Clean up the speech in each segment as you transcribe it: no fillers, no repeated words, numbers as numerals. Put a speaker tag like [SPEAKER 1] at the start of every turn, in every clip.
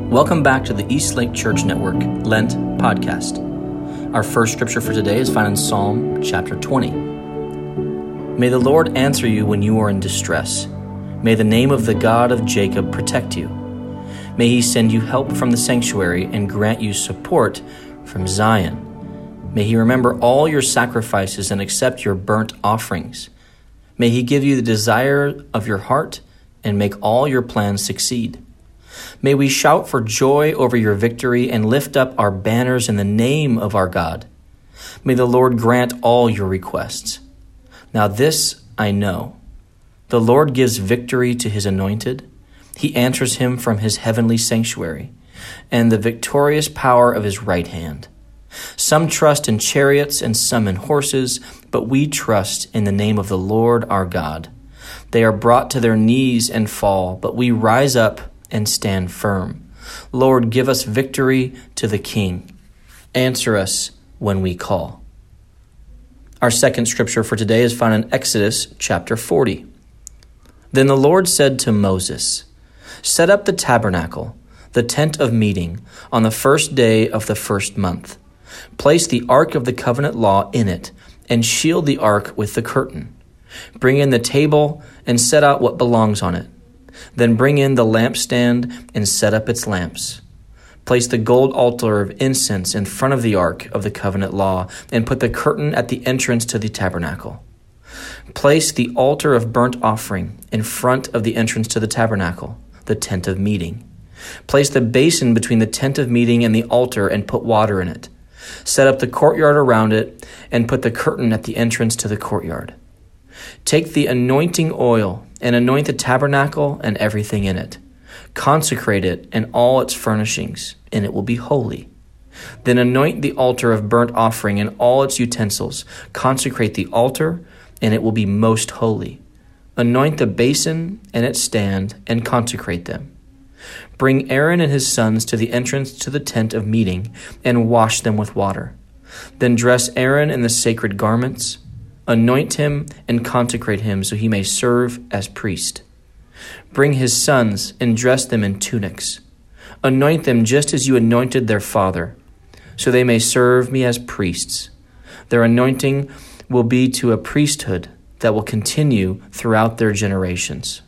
[SPEAKER 1] Welcome back to the Eastlake Church Network Lent podcast. Our first scripture for today is found in Psalm chapter 20. May the Lord answer you when you are in distress. May the name of the God of Jacob protect you. May he send you help from the sanctuary and grant you support from Zion. May he remember all your sacrifices and accept your burnt offerings. May he give you the desire of your heart and make all your plans succeed. May we shout for joy over your victory and lift up our banners in the name of our God. May the Lord grant all your requests. Now this I know. The Lord gives victory to his anointed. He answers him from his heavenly sanctuary and the victorious power of his right hand. Some trust in chariots and some in horses, but we trust in the name of the Lord our God. They are brought to their knees and fall, but we rise up and stand firm. Lord, give us victory to the King. Answer us when we call. Our second scripture for today is found in Exodus chapter 40. Then the Lord said to Moses, "Set up the tabernacle, the tent of meeting, on the first day of the first month. Place the ark of the covenant law in it, and shield the ark with the curtain. Bring in the table and set out what belongs on it. Then bring in the lampstand and set up its lamps. Place the gold altar of incense in front of the ark of the covenant law, and put the curtain at the entrance to the tabernacle. Place the altar of burnt offering in front of the entrance to the tabernacle, the tent of meeting. Place the basin between the tent of meeting and the altar and put water in it. Set up the courtyard around it and put the curtain at the entrance to the courtyard. Take the anointing oil and anoint the tabernacle and everything in it. Consecrate it and all its furnishings, and it will be holy. Then anoint the altar of burnt offering and all its utensils. Consecrate the altar, and it will be most holy. Anoint the basin and its stand, and consecrate them. Bring Aaron and his sons to the entrance to the tent of meeting, and wash them with water. Then dress Aaron in the sacred garments. Anoint him and consecrate him so he may serve as priest. Bring his sons and dress them in tunics. Anoint them just as you anointed their father, so they may serve me as priests. Their anointing will be to a priesthood that will continue throughout their generations."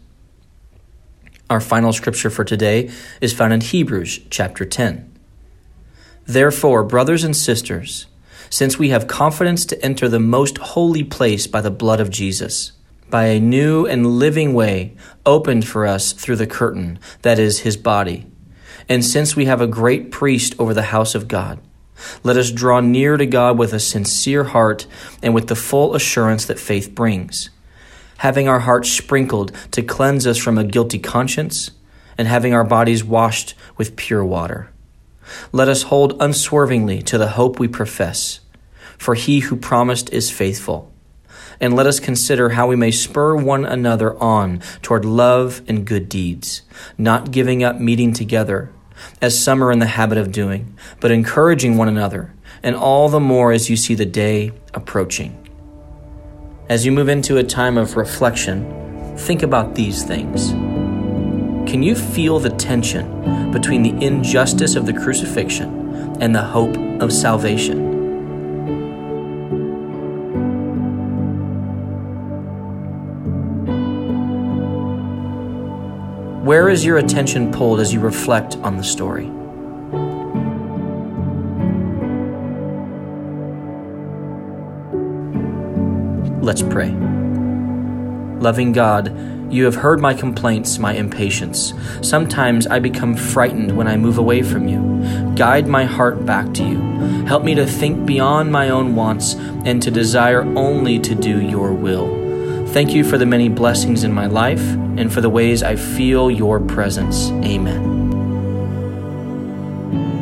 [SPEAKER 1] Our final scripture for today is found in Hebrews chapter 10. "Therefore, brothers and sisters, since we have confidence to enter the most holy place by the blood of Jesus, by a new and living way opened for us through the curtain, that is, his body, and since we have a great priest over the house of God, let us draw near to God with a sincere heart and with the full assurance that faith brings, having our hearts sprinkled to cleanse us from a guilty conscience, and having our bodies washed with pure water. Let us hold unswervingly to the hope we profess, for he who promised is faithful. And let us consider how we may spur one another on toward love and good deeds, not giving up meeting together, as some are in the habit of doing, but encouraging one another, and all the more as you see the day approaching." As you move into a time of reflection, think about these things. Can you feel the tension between the injustice of the crucifixion and the hope of salvation? Where is your attention pulled as you reflect on the story? Let's pray. Loving God, you have heard my complaints, my impatience. Sometimes I become frightened when I move away from you. Guide my heart back to you. Help me to think beyond my own wants and to desire only to do your will. Thank you for the many blessings in my life and for the ways I feel your presence. Amen.